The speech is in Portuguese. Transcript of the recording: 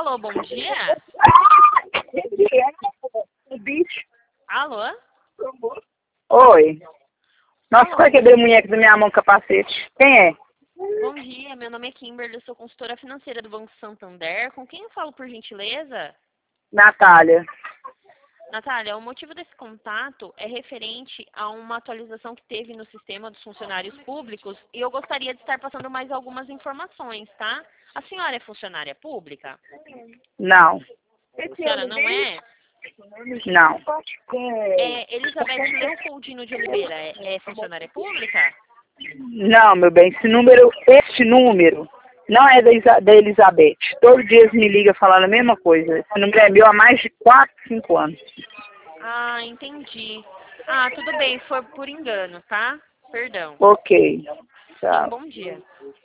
Alô, bom dia? Alô? Oi. Nossa, Alô? quase quebrei o munheco da minha mão com capacete. Quem é? Bom dia, meu nome é Kimberly, eu sou consultora financeira do Banco Santander. Com quem eu falo, por gentileza? Natália. Natália, o motivo desse contato é referente a uma atualização que teve no sistema dos funcionários públicos e eu gostaria de estar passando mais algumas informações, tá? A senhora é funcionária pública? Não. A senhora não é? Não. É Elizabeth Leopoldino de Oliveira, é funcionária pública? Não, meu bem. Este número não é da Elizabeth. Todo dia eles me ligam falando a mesma coisa. Esse número é meu há mais de 4, 5 anos. Ah, entendi. Ah, tudo bem, foi por engano, tá? Perdão. Ok. Tenha um Tchau. bom dia.